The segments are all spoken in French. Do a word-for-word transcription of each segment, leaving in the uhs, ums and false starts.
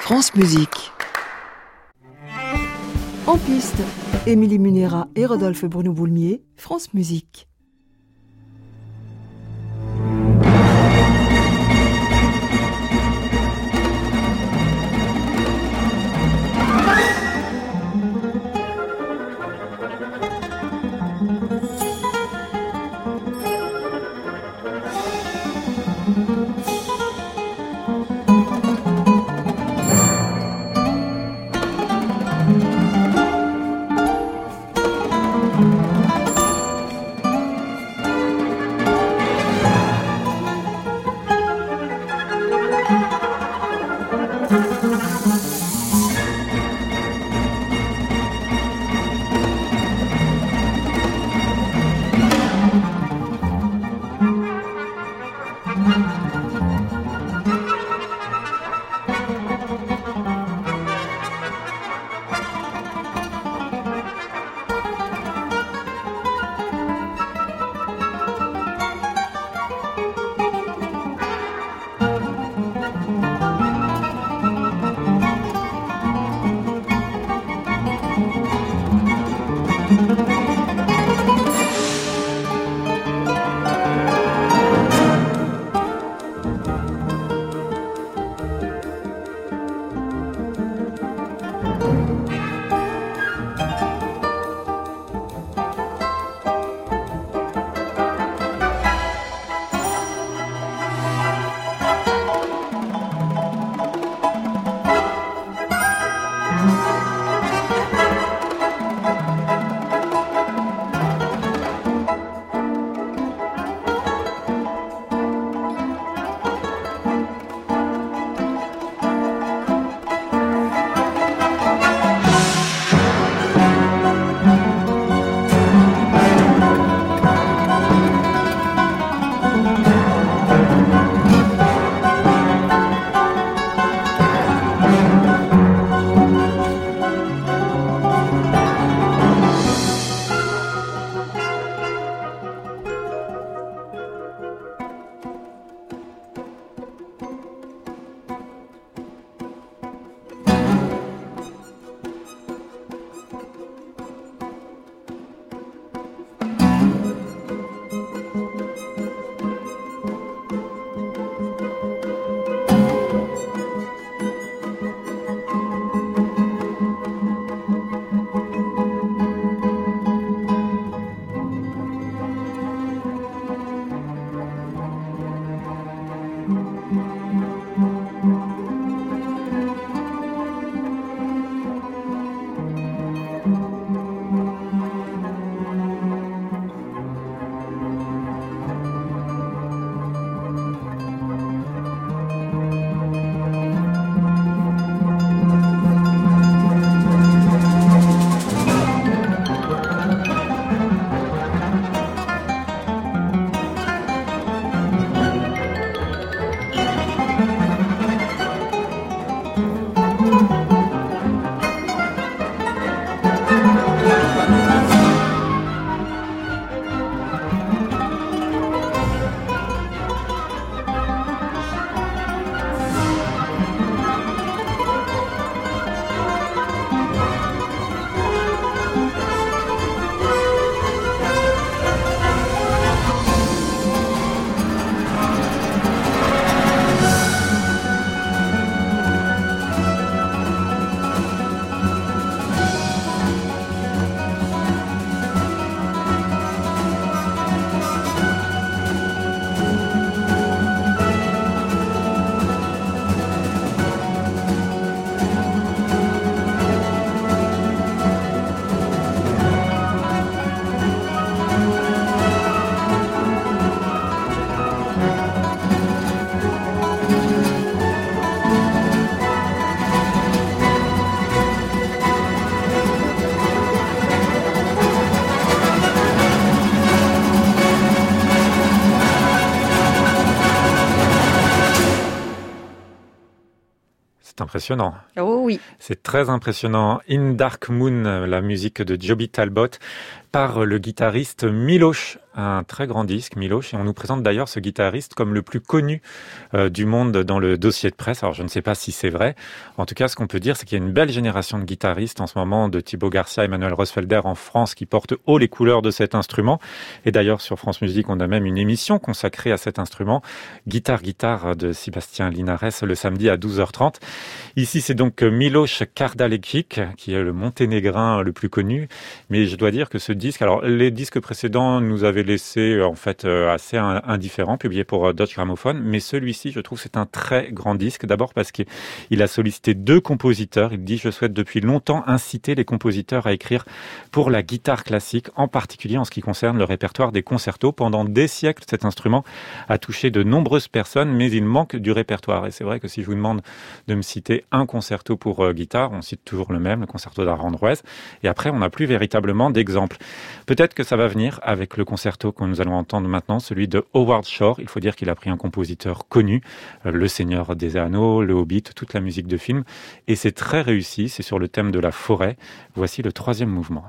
France Musique. En piste, Émilie Munera et Rodolphe Bruno-Boulmier, France Musique. Impressionnant. Oh oui. C'est très impressionnant. In Dark Moon, la musique de Joby Talbot par le guitariste Miloš un très grand disque, Miloš, et on nous présente d'ailleurs ce guitariste comme le plus connu euh, du monde dans le dossier de presse. Alors je ne sais pas si c'est vrai. En tout cas, ce qu'on peut dire, c'est qu'il y a une belle génération de guitaristes en ce moment, de Thibaut Garcia, Emmanuel Rosfelder en France, qui portent haut les couleurs de cet instrument. Et d'ailleurs, sur France Musique, on a même une émission consacrée à cet instrument, Guitare Guitare de Sébastien Linares, le samedi à douze heures trente. Ici, c'est donc Miloš Kardaličić, qui est le monténégrin le plus connu. Mais je dois dire que ce disque, alors les disques précédents nous avaient laissé en fait assez indifférents, publiés pour Deutsche Grammophon. Mais celui-ci, je trouve, c'est un très grand disque. D'abord parce qu'il a sollicité deux compositeurs. Il dit, je souhaite depuis longtemps inciter les compositeurs à écrire pour la guitare classique, en particulier en ce qui concerne le répertoire des concertos. Pendant des siècles, cet instrument a touché de nombreuses personnes, mais il manque du répertoire. Et c'est vrai que si je vous demande de me citer un concerto pour euh, guitare, on cite toujours le même, le concerto d'Aranjuez. Et après, on n'a plus véritablement d'exemples. Peut-être que ça va venir avec le concerto que nous allons entendre maintenant, celui de Howard Shore. Il faut dire qu'il a pris un compositeur connu, euh, Le Seigneur des Anneaux, Le Hobbit, toute la musique de film. Et c'est très réussi, c'est sur le thème de la forêt. Voici le troisième mouvement.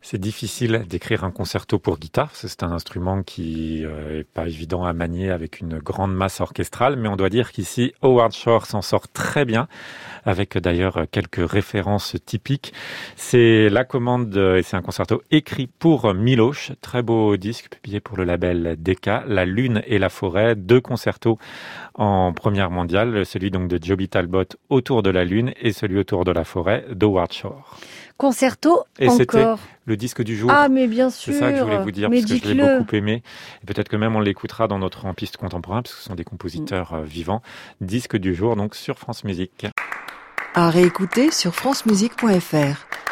C'est difficile d'écrire un concerto pour guitare, parce que c'est un instrument qui euh, est pas évident à manier avec une grande masse orchestrale, mais on doit dire qu'ici, Howard Shore s'en sort très bien, avec d'ailleurs quelques références typiques. C'est la commande, et c'est un concerto écrit pour Miloš, très beau disque publié pour le label Decca, La Lune et la Forêt, deux concertos en première mondiale, celui donc de Joby Talbot autour de la Lune et celui autour de la forêt d'Howard Shore. Concerto et encore. C'était le disque du jour. Ah, mais bien sûr. C'est ça que je voulais vous dire, mais parce que dites-le. je l'ai beaucoup aimé. Et peut-être que même on l'écoutera dans notre en piste contemporain, parce que ce sont des compositeurs euh, vivants. Disque du jour, donc sur France Musique. À réécouter sur francemusique point f r.